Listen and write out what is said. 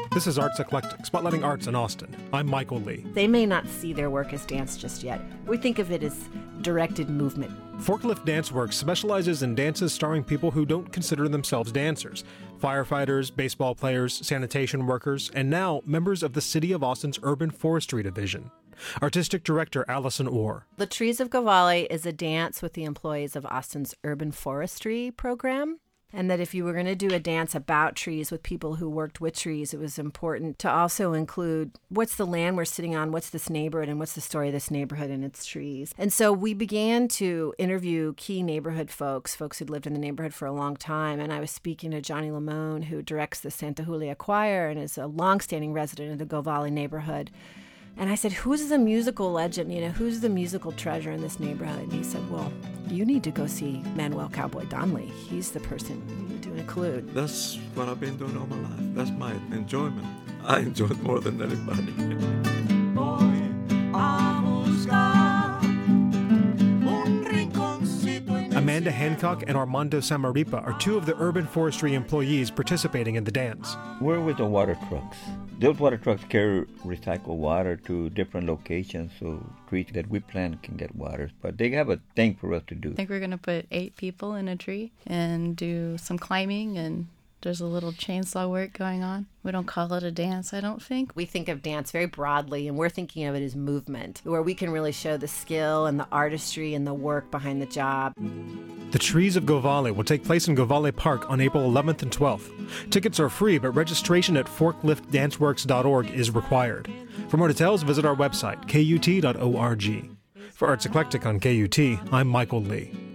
This is Arts Eclectic, spotlighting arts in Austin. I'm Michael Lee. They may not see their work as dance just yet. We think of it as directed movement. Forklift Dance Works specializes in dances starring people who don't consider themselves dancers. Firefighters, baseball players, sanitation workers, and now members of the City of Austin's Urban Forestry Division. Artistic Director Allison Orr. The Trees of Govale is a dance with the employees of Austin's Urban Forestry program. And that if you were going to do a dance about trees with people who worked with trees, it was important to also include what's the land we're sitting on, what's this neighborhood, and what's the story of this neighborhood and its trees. And so we began to interview key neighborhood folks who'd lived in the neighborhood for a long time. And I was speaking to Johnny Lamone, who directs the Santa Julia Choir and is a longstanding resident of the Govale neighborhood. And I said, who's the musical legend? Who's the musical treasure in this neighborhood? And he said, well, you need to go see Manuel Cowboy Donnelly. He's the person you need to include. That's what I've been doing all my life. That's my enjoyment. I enjoy it more than anybody. Amanda Hancock and Armando Samaripa are two of the urban forestry employees participating in the dance. We're with the water trucks. Those water trucks carry recycled water to different locations so trees that we plant can get water. But they have a thing for us to do. I think we're going to put 8 people in a tree and do some climbing, and there's a little chainsaw work going on. We don't call it a dance, I don't think. We think of dance very broadly, and we're thinking of it as movement, where we can really show the skill and the artistry and the work behind the job. The Trees of Govale will take place in Govale Park on April 11th and 12th. Tickets are free, but registration at forkliftdanceworks.org is required. For more details, visit our website, kut.org. For Arts Eclectic on KUT, I'm Michael Lee.